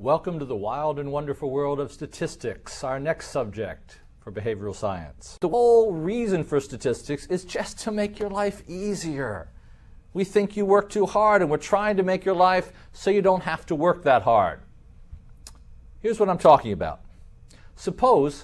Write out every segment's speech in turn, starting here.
Welcome to the wild and wonderful world of statistics, our next subject for behavioral science. The whole reason for statistics is just to make your life easier. We think you work too hard, and we're trying to make your life so you don't have to work that hard. Here's what I'm talking about. Suppose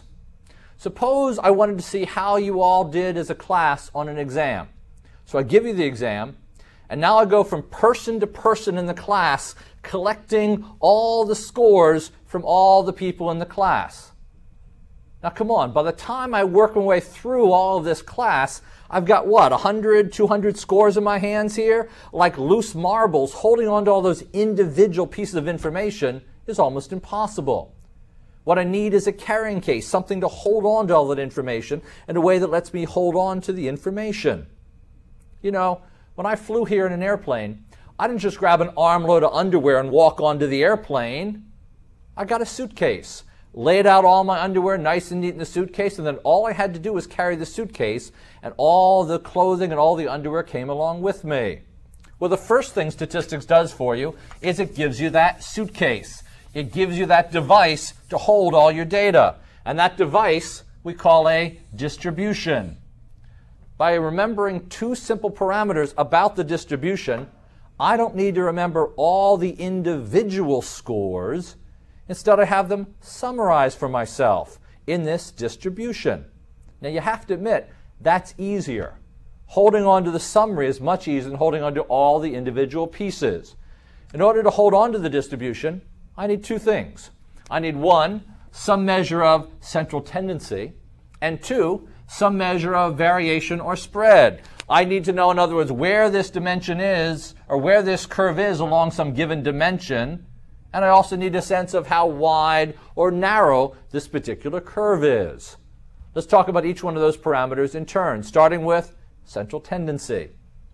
I wanted to see how you all did as a class on an exam. So I give you the exam, and now I go from person to person in the class, collecting all the scores from all the people in the class. Now come on, by the time I work my way through all of this class, I've got what, 100, 200 scores in my hands here? Like loose marbles, holding on to all those individual pieces of information is almost impossible. What I need is a carrying case, something to hold on to all that information in a way that lets me hold on to the information. You know, when I flew here in an airplane, I didn't just grab an armload of underwear and walk onto the airplane. I got a suitcase, laid out all my underwear nice and neat in the suitcase, and then all I had to do was carry the suitcase, and all the clothing and all the underwear came along with me. Well, the first thing statistics does for you is it gives you that suitcase. It gives you that device to hold all your data. And that device we call a distribution. By remembering two simple parameters about the distribution, I don't need to remember all the individual scores. Instead, I have them summarized for myself in this distribution. Now, you have to admit, that's easier. Holding on to the summary is much easier than holding on to all the individual pieces. In order to hold on to the distribution, I need two things. I need one, some measure of central tendency, and two, some measure of variation or spread. I need to know, in other words, where this dimension is, or where this curve is along some given dimension, and I also need a sense of how wide or narrow this particular curve is. Let's talk about each one of those parameters in turn, starting with central tendency.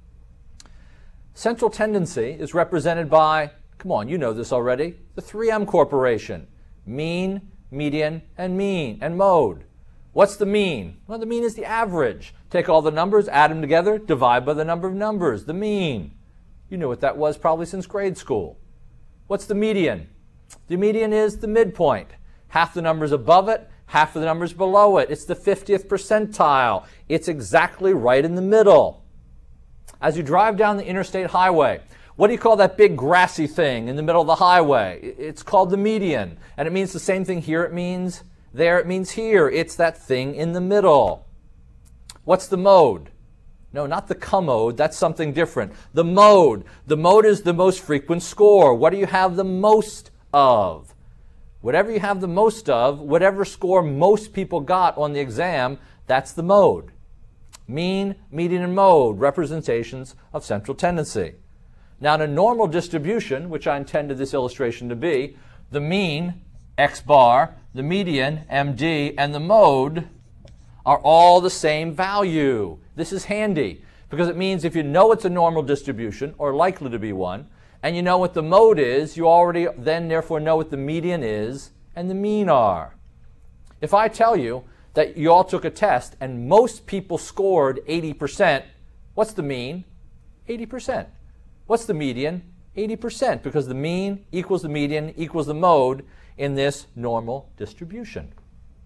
Central tendency is represented by, come on, you know this already, the 3M Corporation. Mean, median, and mode. What's the mean? Well, the mean is the average. Take all the numbers, add them together, divide by the number of numbers, the mean. You knew what that was probably since grade school. What's the median? The median is the midpoint. Half the numbers above it, half of the numbers below it. It's the 50th percentile. It's exactly right in the middle. As you drive down the interstate highway, what do you call that big grassy thing in the middle of the highway? It's called the median. And it means the same thing here it means there, it means here. It's that thing in the middle. What's the mode? No, not the commode. That's something different. The mode. The mode is the most frequent score. What do you have the most of? Whatever you have the most of, whatever score most people got on the exam, that's the mode. Mean, median, and mode, representations of central tendency. Now, in a normal distribution, which I intended this illustration to be, the mean, x bar, the median, md, and the mode are all the same value. This is handy because it means if you know it's a normal distribution, or likely to be one, and you know what the mode is, you already then therefore know what the median is and the mean are. If I tell you that you all took a test and most people scored 80%, what's the mean? 80%. What's the median? 80%, because the mean equals the median equals the mode in this normal distribution.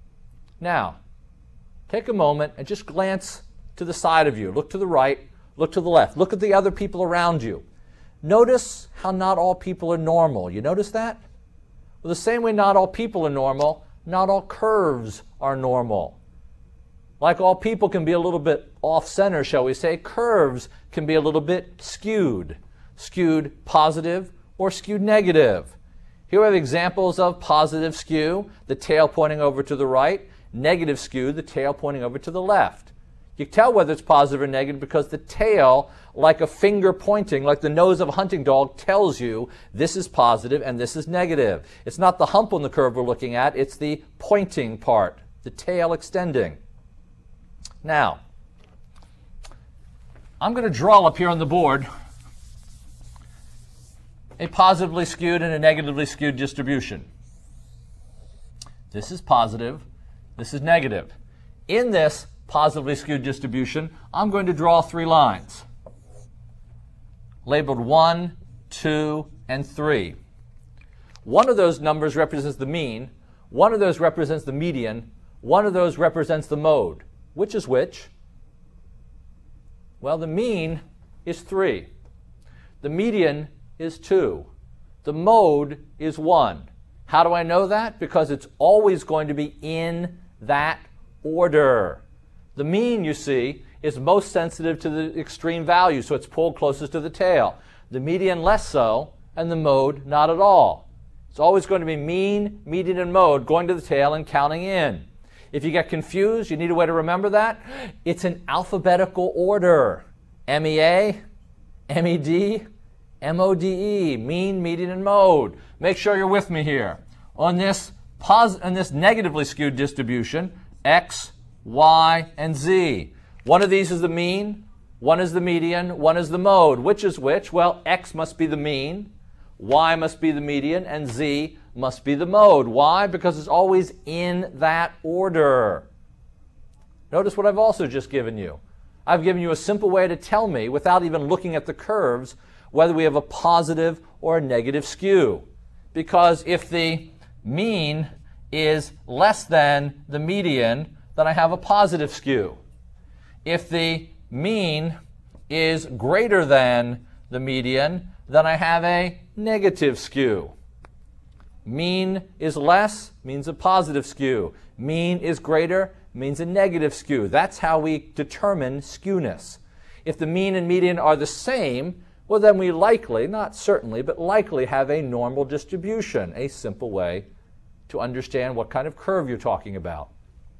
Now, take a moment and just glance to the side of you. Look to the right, look to the left. Look at the other people around you. Notice how not all people are normal. You notice that? Well, the same way not all people are normal, not all curves are normal. Like all people can be a little bit off-center, shall we say, curves can be a little bit skewed. Skewed positive or skewed negative. Here we have examples of positive skew, the tail pointing over to the right, negative skew, the tail pointing over to the left. You can tell whether it's positive or negative because the tail, like a finger pointing, like the nose of a hunting dog, tells you this is positive and this is negative. It's not the hump on the curve we're looking at, it's the pointing part, the tail extending. Now, I'm going to draw up here on the board a positively skewed and a negatively skewed distribution. This is positive, this is negative. In this positively skewed distribution, I'm going to draw 3 lines, labeled 1, 2, and 3. One of those numbers represents the mean, one of those represents the median, one of those represents the mode. Which is which? Well, the mean is 3. The median is 2. The mode is 1. How do I know that? Because it's always going to be in that order. The mean, you see, is most sensitive to the extreme value, so it's pulled closest to the tail. The median less so, and the mode not at all. It's always going to be mean, median, and mode going to the tail and counting in. If you get confused, you need a way to remember that. It's in alphabetical order. MEA, MED, MODE, mean, median, and mode. Make sure you're with me here. On this negatively skewed distribution, X, Y, and Z. One of these is the mean, one is the median, one is the mode. Which is which? Well, X must be the mean, Y must be the median, and Z must be the mode. Why? Because it's always in that order. Notice what I've also just given you. I've given you a simple way to tell me, without even looking at the curves, whether we have a positive or a negative skew. Because if the mean is less than the median, then I have a positive skew. If the mean is greater than the median, then I have a negative skew. Mean is less means a positive skew. Mean is greater means a negative skew. That's how we determine skewness. If the mean and median are the same, well then we likely, not certainly, but likely have a normal distribution, a simple way to understand what kind of curve you're talking about.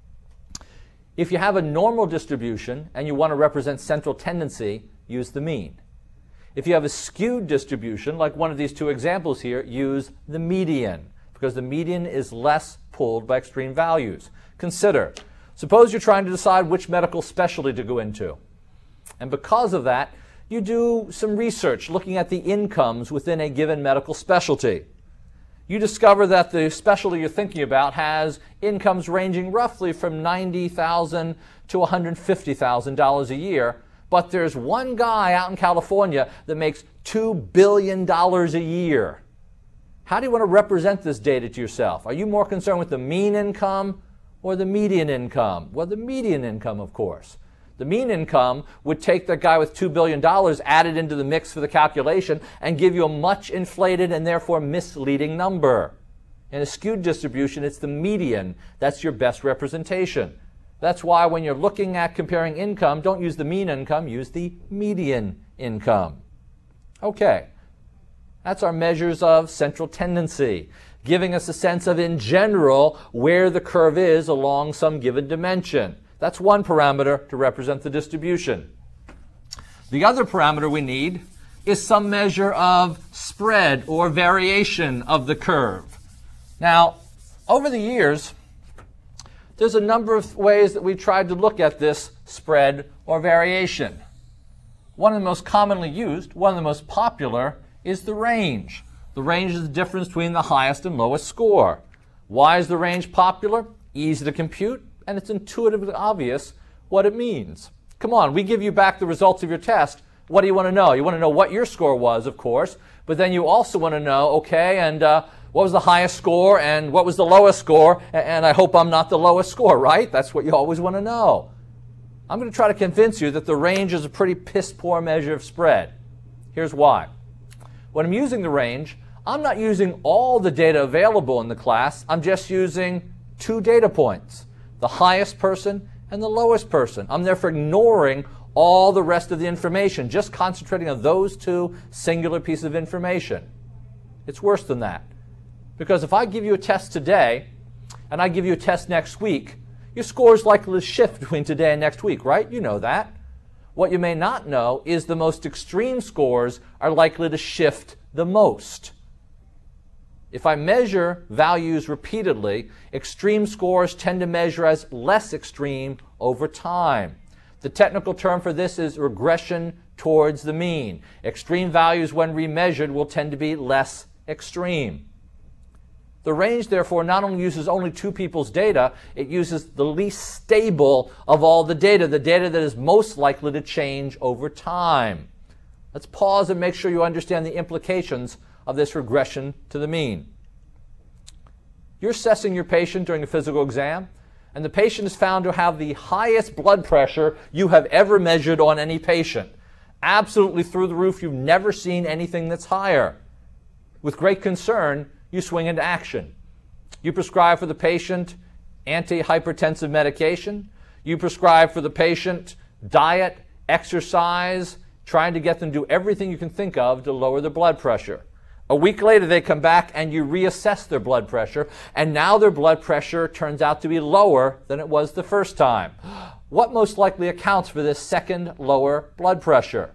If you have a normal distribution and you want to represent central tendency, use the mean. If you have a skewed distribution, like one of these two examples here, use the median, because the median is less pulled by extreme values. Consider, suppose you're trying to decide which medical specialty to go into. And because of that, you do some research looking at the incomes within a given medical specialty. You discover that the specialty you're thinking about has incomes ranging roughly from $90,000 to $150,000 a year, but there's one guy out in California that makes $2 billion a year. How do you want to represent this data to yourself? Are you more concerned with the mean income or the median income? Well, the median income, of course. The mean income would take the guy with $2 billion added into the mix for the calculation and give you a much inflated and therefore misleading number. In a skewed distribution, it's the median. That's your best representation. That's why when you're looking at comparing income, don't use the mean income, use the median income. Okay, that's our measures of central tendency, giving us a sense of, in general, where the curve is along some given dimension. That's one parameter to represent the distribution. The other parameter we need is some measure of spread or variation of the curve. Now, over the years, there's a number of ways that we've tried to look at this spread or variation. One of the most commonly used, one of the most popular, is the range. The range is the difference between the highest and lowest score. Why is the range popular? Easy to compute, and it's intuitively obvious what it means. Come on, we give you back the results of your test. What do you want to know? You want to know what your score was, of course, but then you also want to know, okay, and what was the highest score and what was the lowest score, and I hope I'm not the lowest score, right? That's what you always want to know. I'm going to try to convince you that the range is a pretty piss-poor measure of spread. Here's why. When I'm using the range, I'm not using all the data available in the class. I'm just using 2 data points, the highest person and the lowest person. I'm therefore ignoring all the rest of the information, just concentrating on those 2 singular pieces of information. It's worse than that. Because if I give you a test today and I give you a test next week, your score is likely to shift between today and next week, right? You know that. What you may not know is the most extreme scores are likely to shift the most. If I measure values repeatedly, extreme scores tend to measure as less extreme over time. The technical term for this is regression towards the mean. Extreme values, when remeasured, will tend to be less extreme. The range, therefore, not only uses only 2 people's data, it uses the least stable of all the data that is most likely to change over time. Let's pause and make sure you understand the implications of this regression to the mean. You're assessing your patient during a physical exam, and the patient is found to have the highest blood pressure you have ever measured on any patient. Absolutely through the roof. You've never seen anything that's higher. With great concern, you swing into action. You prescribe for the patient antihypertensive medication. You prescribe for the patient diet, exercise, trying to get them to do everything you can think of to lower their blood pressure. A week later, they come back and you reassess their blood pressure, and now their blood pressure turns out to be lower than it was the first time. What most likely accounts for this second lower blood pressure?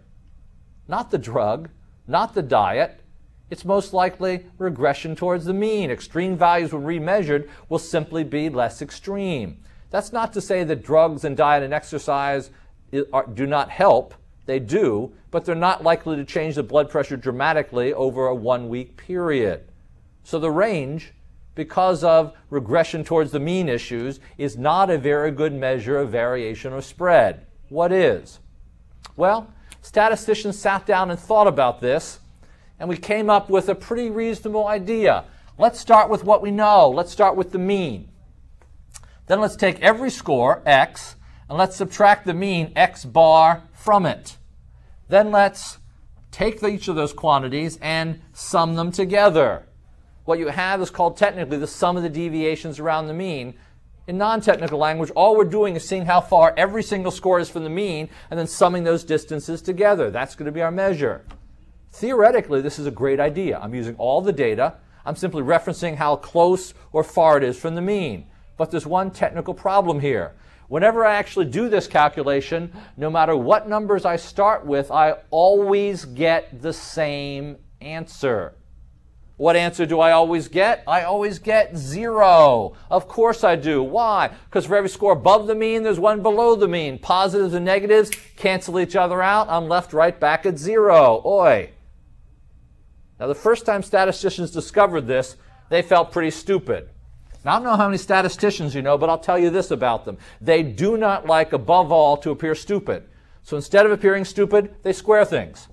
Not the drug, not the diet. It's most likely regression towards the mean. Extreme values when remeasured will simply be less extreme. That's not to say that drugs and diet and exercise do not help. They do, but they're not likely to change the blood pressure dramatically over a 1-week period. So the range, because of regression towards the mean issues, is not a very good measure of variation or spread. What is? Well, statisticians sat down and thought about this, and we came up with a pretty reasonable idea. Let's start with what we know. Let's start with the mean. Then let's take every score, X, and let's subtract the mean, X bar, from it. Then let's take each of those quantities and sum them together. What you have is called technically the sum of the deviations around the mean. In non-technical language, all we're doing is seeing how far every single score is from the mean and then summing those distances together. That's going to be our measure. Theoretically, this is a great idea. I'm using all the data. I'm simply referencing how close or far it is from the mean. But there's one technical problem here. Whenever I actually do this calculation, no matter what numbers I start with, I always get the same answer. What answer do I always get? I always get 0. Of course I do. Why? Because for every score above the mean, there's one below the mean. Positives and negatives cancel each other out. I'm left right back at 0. Oi. Now, the first time statisticians discovered this, they felt pretty stupid. Now, I don't know how many statisticians you know, but I'll tell you this about them. They do not like, above all, to appear stupid. So instead of appearing stupid, they square things.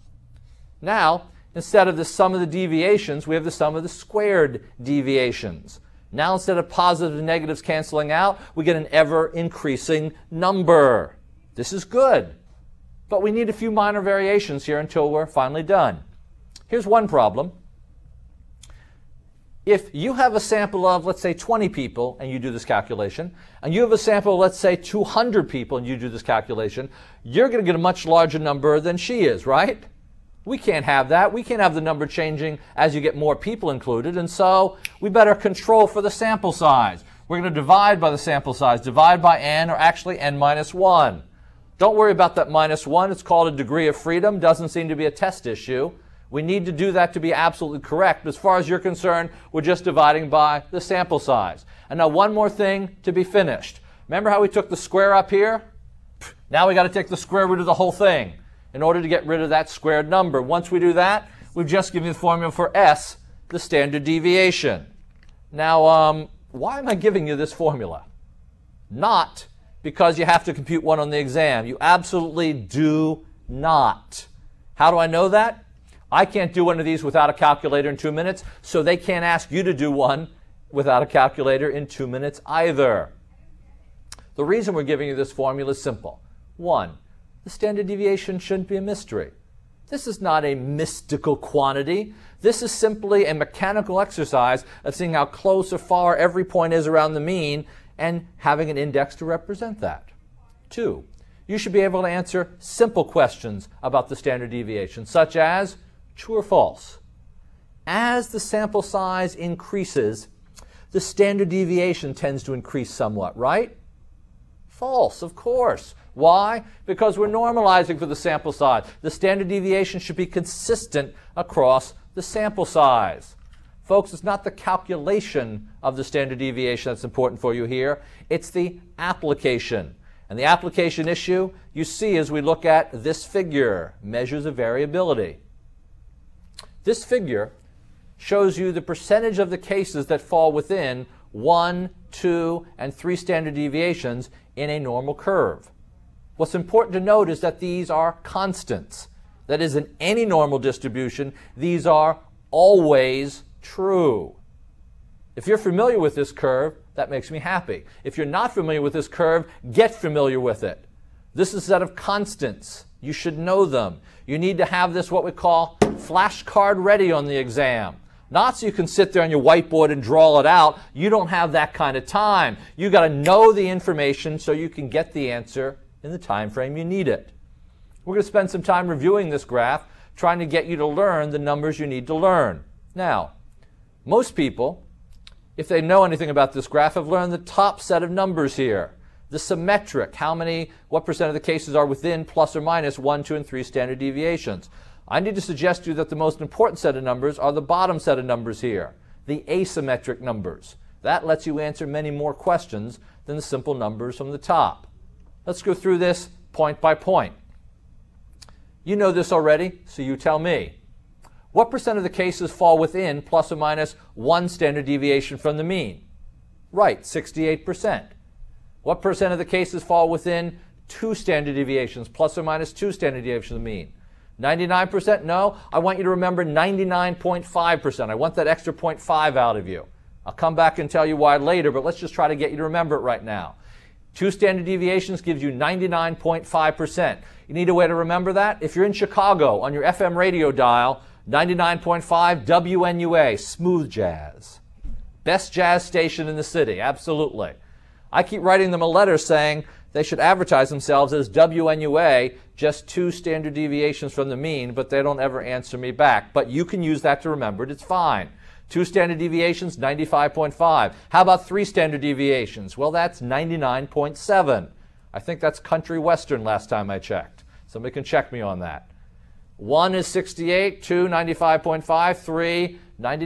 Now, instead of the sum of the deviations, we have the sum of the squared deviations. Now, instead of positives and negatives canceling out, we get an ever-increasing number. This is good. But we need a few minor variations here until we're finally done. Here's one problem. If you have a sample of, let's say, 20 people and you do this calculation, and you have a sample of, let's say, 200 people and you do this calculation, you're going to get a much larger number than she is, right? We can't have that. We can't have the number changing as you get more people included, and so we better control for the sample size. We're going to divide by the sample size, divide by n, or actually n minus 1. Don't worry about that minus 1. It's called a degree of freedom. Doesn't seem to be a test issue. We need to do that to be absolutely correct. But as far as you're concerned, we're just dividing by the sample size. And now one more thing to be finished. Remember how we took the square up here? Now we got to take the square root of the whole thing in order to get rid of that squared number. Once we do that, we've just given you the formula for S, the standard deviation. Now, why am I giving you this formula? Not because you have to compute one on the exam. You absolutely do not. How do I know that? I can't do one of these without a calculator in 2 minutes, so they can't ask you to do one without a calculator in 2 minutes either. The reason we're giving you this formula is simple. 1, the standard deviation shouldn't be a mystery. This is not a mystical quantity. This is simply a mechanical exercise of seeing how close or far every point is around the mean and having an index to represent that. 2, you should be able to answer simple questions about the standard deviation, such as true or false. As the sample size increases, the standard deviation tends to increase somewhat, right? False, of course. Why? Because we're normalizing for the sample size. The standard deviation should be consistent across the sample size. Folks, it's not the calculation of the standard deviation that's important for you here. It's the application. And the application issue you see as we look at this figure, measures of variability. This figure shows you the percentage of the cases that fall within 1, 2, and 3 standard deviations in a normal curve. What's important to note is that these are constants. That is, in any normal distribution, these are always true. If you're familiar with this curve, that makes me happy. If you're not familiar with this curve, get familiar with it. This is a set of constants. You should know them. You need to have this, what we call, flashcard ready on the exam. Not so you can sit there on your whiteboard and draw it out. You don't have that kind of time. You got to know the information so you can get the answer in the time frame you need it. We're going to spend some time reviewing this graph, trying to get you to learn the numbers you need to learn. Now, most people, if they know anything about this graph, have learned the top set of numbers here. The symmetric, what percent of the cases are within plus or minus 1, 2, and 3 standard deviations. I need to suggest to you that the most important set of numbers are the bottom set of numbers here, the asymmetric numbers. That lets you answer many more questions than the simple numbers from the top. Let's go through this point by point. You know this already, so you tell me. What percent of the cases fall within plus or minus 1 standard deviation from the mean? Right, 68%. What percent of the cases fall within 2 standard deviations, plus or minus 2 standard deviations of the mean? 99%? No. I want you to remember 99.5%. I want that extra 0.5 out of you. I'll come back and tell you why later, but let's just try to get you to remember it right now. 2 standard deviations gives you 99.5%. You need a way to remember that? If you're in Chicago on your FM radio dial, 99.5 WNUA, smooth jazz. Best jazz station in the city, absolutely. I keep writing them a letter saying they should advertise themselves as WNUA, just 2 standard deviations from the mean, but they don't ever answer me back. But you can use that to remember it. It's fine. 2 standard deviations, 95.5. How about 3 standard deviations? Well, that's 99.7. I think that's country western last time I checked. Somebody can check me on that. 1 is 68, 2, 95.5, 3,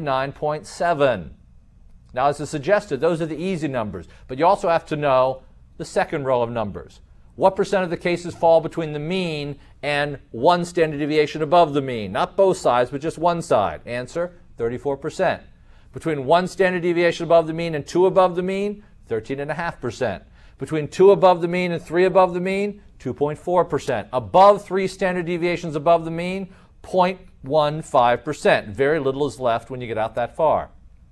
99.7. Now, as I suggested, those are the easy numbers, but you also have to know the second row of numbers. What percent of the cases fall between the mean and 1 standard deviation above the mean? Not both sides, but just one side. Answer, 34%. Between 1 standard deviation above the mean and 2 above the mean, 13.5%. Between 2 above the mean and 3 above the mean, 2.4%. Above 3 standard deviations above the mean, 0.15%. Very little is left when you get out that far.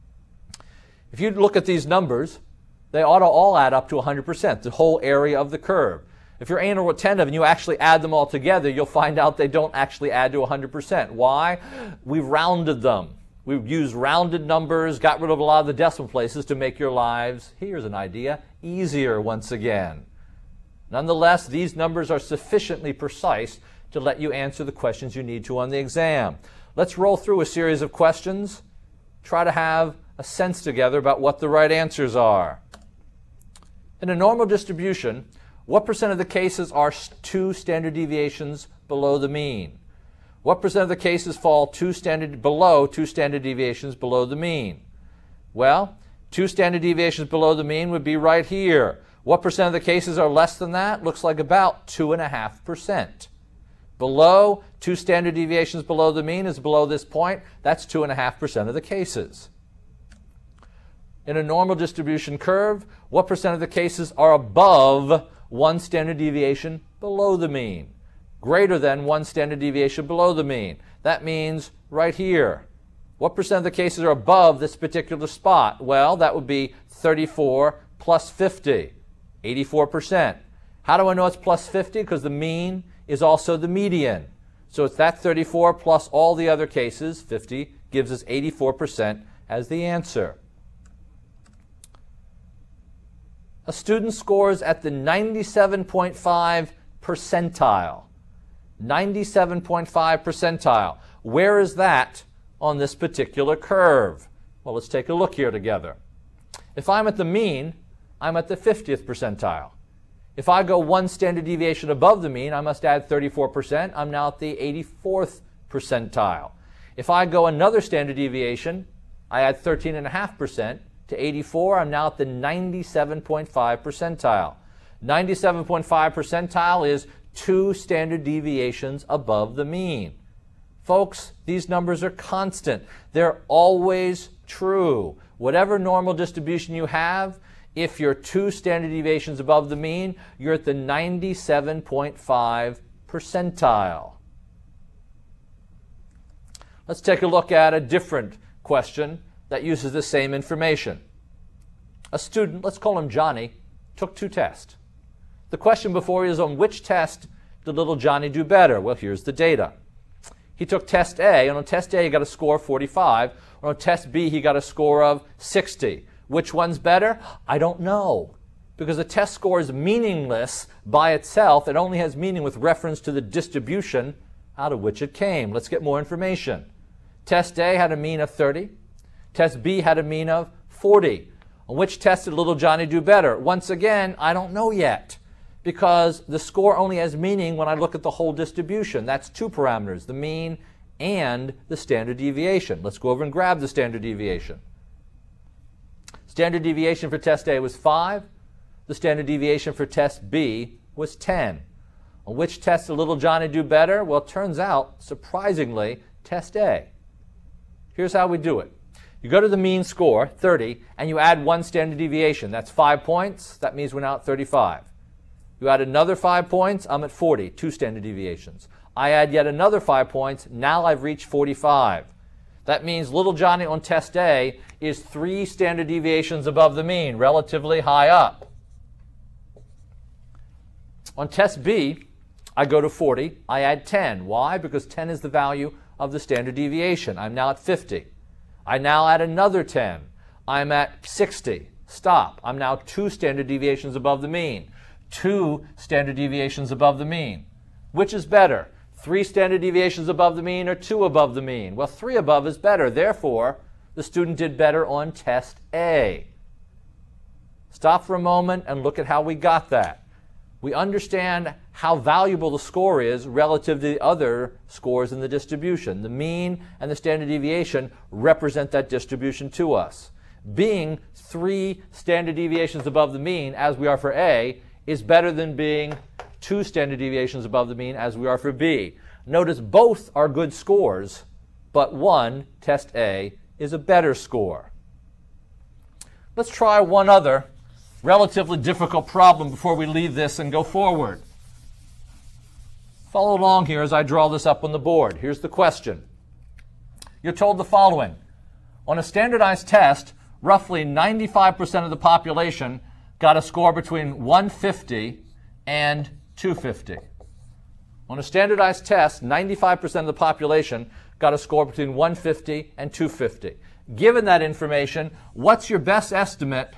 If you look at these numbers, they ought to all add up to 100%, the whole area of the curve. If you're anal retentive and you actually add them all together, you'll find out they don't actually add to 100%. Why? We've rounded them. We've used rounded numbers, got rid of a lot of the decimal places to make your lives, here's an idea, easier once again. Nonetheless, these numbers are sufficiently precise to let you answer the questions you need to on the exam. Let's roll through a series of questions, try to have a sense together about what the right answers are. In a normal distribution, what percent of the cases are 2 standard deviations below the mean? What percent of the cases fall below 2 standard deviations below the mean? Well, 2 standard deviations below the mean would be right here. What percent of the cases are less than that? Looks like about 2.5%. Below 2 standard deviations below the mean is below this point. That's 2.5% of the cases. In a normal distribution curve, what percent of the cases are above 1 standard deviation below the mean? Greater than 1 standard deviation below the mean. That means right here. What percent of the cases are above this particular spot? Well, that would be 34 plus 50, 84%. How do I know it's plus 50? Because the mean is also the median. So it's that 34 plus all the other cases, 50, gives us 84% as the answer. A student scores at the 97.5 percentile. 97.5 percentile. Where is that on this particular curve? Well, let's take a look here together. If I'm at the mean, I'm at the 50th percentile. If I go 1 standard deviation above the mean, I must add 34%. I'm now at the 84th percentile. If I go another standard deviation, I add 13.5%. To 84, I'm now at the 97.5 percentile. 97.5 percentile is 2 standard deviations above the mean. Folks, these numbers are constant. They're always true. Whatever normal distribution you have, if you're 2 standard deviations above the mean, you're at the 97.5 percentile. Let's take a look at a different question that uses the same information. A student, let's call him Johnny, took 2 tests. The question before you is, on which test did little Johnny do better? Well, here's the data. He took test A, and on test A he got a score of 45, and on test B he got a score of 60. Which one's better? I don't know, because the test score is meaningless by itself. It only has meaning with reference to the distribution out of which it came. Let's get more information. Test A had a mean of 30. Test B had a mean of 40. On which test did little Johnny do better? Once again, I don't know yet, because the score only has meaning when I look at the whole distribution. That's 2 parameters, the mean and the standard deviation. Let's go over and grab the standard deviation. Standard deviation for test A was 5. The standard deviation for test B was 10. On which test did little Johnny do better? Well, it turns out, surprisingly, test A. Here's how we do it. You go to the mean score, 30, and you add 1 standard deviation. That's 5 points. That means we're now at 35. You add another 5 points, I'm at 40, 2 standard deviations. I add yet another 5 points, now I've reached 45. That means little Johnny on test A is 3 standard deviations above the mean, relatively high up. On test B, I go to 40, I add 10. Why? Because 10 is the value of the standard deviation. I'm now at 50. I now add another 10. I'm at 60. Stop. I'm now 2 standard deviations above the mean. 2 standard deviations above the mean. Which is better? 3 standard deviations above the mean or 2 above the mean? Well, 3 above is better. Therefore, the student did better on test A. Stop for a moment and look at how we got that. We understand how valuable the score is relative to the other scores in the distribution. The mean and the standard deviation represent that distribution to us. Being 3 standard deviations above the mean, as we are for A, is better than being 2 standard deviations above the mean, as we are for B. Notice both are good scores, but one, test A, is a better score. Let's try one other relatively difficult problem before we leave this and go forward. Follow along here as I draw this up on the board. Here's the question. You're told the following. On a standardized test, roughly 95% of the population got a score between 150 and 250. On a standardized test, 95% of the population got a score between 150 and 250. Given that information, what's your best estimate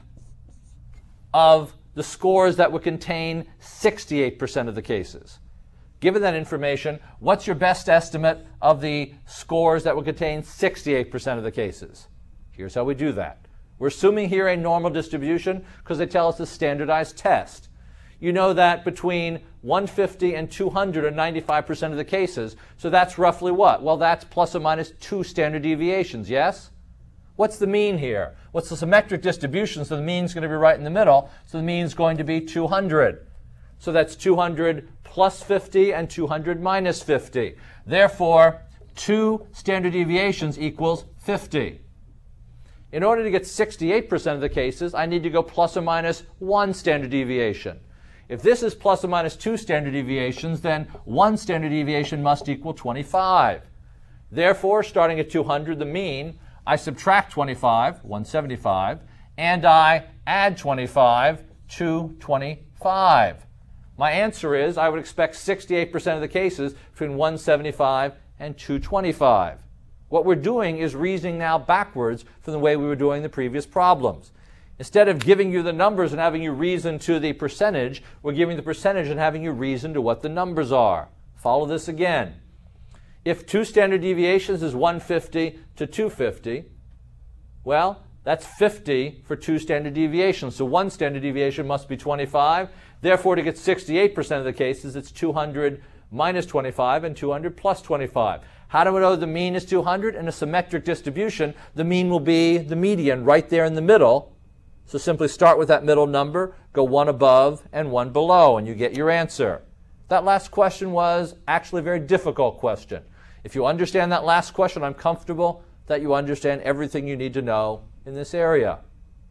of the scores that would contain 68% of the cases? Given that information, what's your best estimate of the scores that would contain 68% of the cases? Here's how we do that. We're assuming here a normal distribution because they tell us a standardized test. You know that between 150 and 200 are 95% of the cases, so that's roughly what? Well, that's plus or minus 2 standard deviations, yes? What's the mean here? What's the symmetric distribution? So the mean's going to be right in the middle. So the mean's going to be 200. So that's 200 plus 50 and 200 minus 50. Therefore, 2 standard deviations equals 50. In order to get 68% of the cases, I need to go plus or minus 1 standard deviation. If this is plus or minus 2 standard deviations, then 1 standard deviation must equal 25. Therefore, starting at 200, the mean, I subtract 25, 175, and I add 25 to 25. My answer is I would expect 68% of the cases between 175 and 225. What we're doing is reasoning now backwards from the way we were doing the previous problems. Instead of giving you the numbers and having you reason to the percentage, we're giving the percentage and having you reason to what the numbers are. Follow this again. If 2 standard deviations is 150 to 250, well, that's 50 for 2 standard deviations. So 1 standard deviation must be 25. Therefore, to get 68% of the cases, it's 200 minus 25 and 200 plus 25. How do we know the mean is 200? In a symmetric distribution, the mean will be the median right there in the middle. So simply start with that middle number, go 1 above and 1 below, and you get your answer. That last question was actually a very difficult question. If you understand that last question, I'm comfortable that you understand everything you need to know in this area.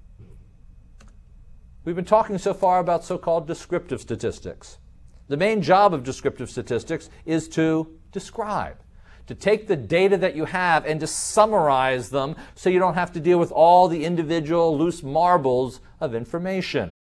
We've been talking so far about so-called descriptive statistics. The main job of descriptive statistics is to describe. to take the data that you have and to summarize them so you don't have to deal with all the individual loose marbles of information.